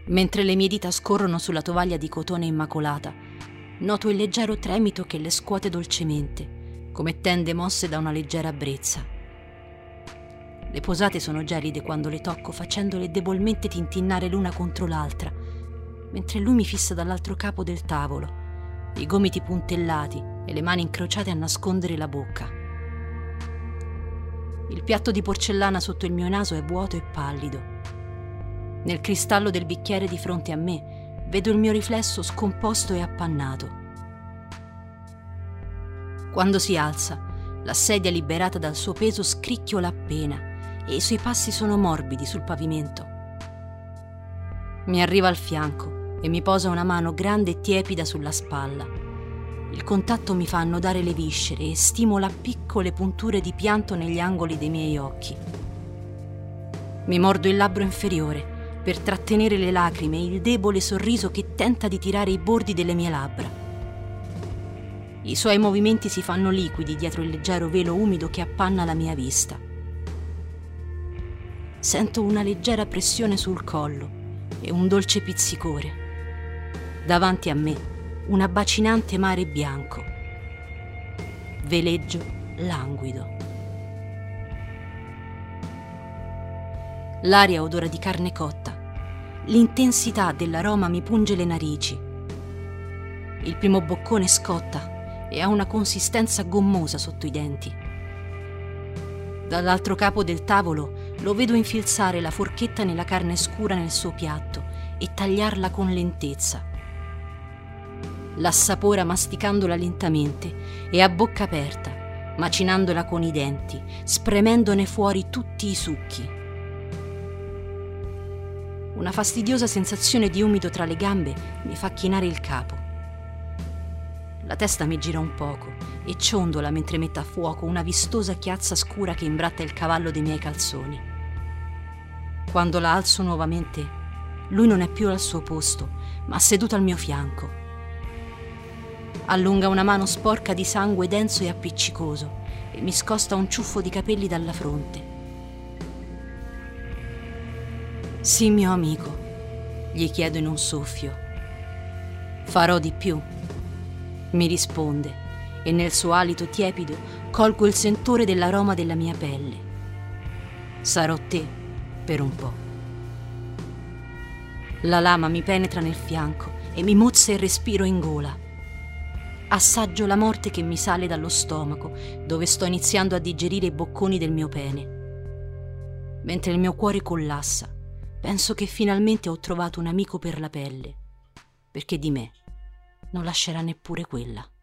Mentre le mie dita scorrono sulla tovaglia di cotone immacolata, noto il leggero tremito che le scuote dolcemente, come tende mosse da una leggera brezza. Le posate sono gelide quando le tocco, facendole debolmente tintinnare l'una contro l'altra, mentre lui mi fissa dall'altro capo del tavolo, i gomiti puntellati e le mani incrociate a nascondere la bocca. Il piatto di porcellana sotto il mio naso è vuoto e pallido. Nel cristallo del bicchiere di fronte a me vedo il mio riflesso scomposto e appannato. Quando si alza, la sedia liberata dal suo peso scricchiola appena e i suoi passi sono morbidi sul pavimento. Mi arriva al fianco e mi posa una mano grande e tiepida sulla spalla. Il contatto mi fa annodare le viscere e stimola piccole punture di pianto negli angoli dei miei occhi. Mi mordo il labbro inferiore per trattenere le lacrime e il debole sorriso che tenta di tirare i bordi delle mie labbra. I suoi movimenti si fanno liquidi dietro il leggero velo umido che appanna la mia vista. Sento una leggera pressione sul collo e un dolce pizzicore. Davanti a me, un abbacinante mare bianco. Veleggio languido. L'aria odora di carne cotta. L'intensità dell'aroma mi punge le narici. Il primo boccone scotta e ha una consistenza gommosa sotto i denti. Dall'altro capo del tavolo lo vedo infilzare la forchetta nella carne scura nel suo piatto e tagliarla con lentezza. L'assapora masticandola lentamente e a bocca aperta, macinandola con i denti, spremendone fuori tutti i succhi. Una fastidiosa sensazione di umido tra le gambe mi fa chinare il capo. La testa mi gira un poco e ciondola mentre mette a fuoco una vistosa chiazza scura che imbratta il cavallo dei miei calzoni. Quando la alzo nuovamente, lui non è più al suo posto, ma seduto al mio fianco. Allunga una mano sporca di sangue denso e appiccicoso e mi scosta un ciuffo di capelli dalla fronte. Sì, mio amico, gli chiedo in un soffio. Farò di più, mi risponde, e nel suo alito tiepido colgo il sentore dell'aroma della mia pelle. Sarò te per un po'. La lama mi penetra nel fianco e mi mozza il respiro in gola. Assaggio la morte che mi sale dallo stomaco, dove sto iniziando a digerire i bocconi del mio pene. Mentre il mio cuore collassa, penso che finalmente ho trovato un amico per la pelle, perché di me non lascerà neppure quella.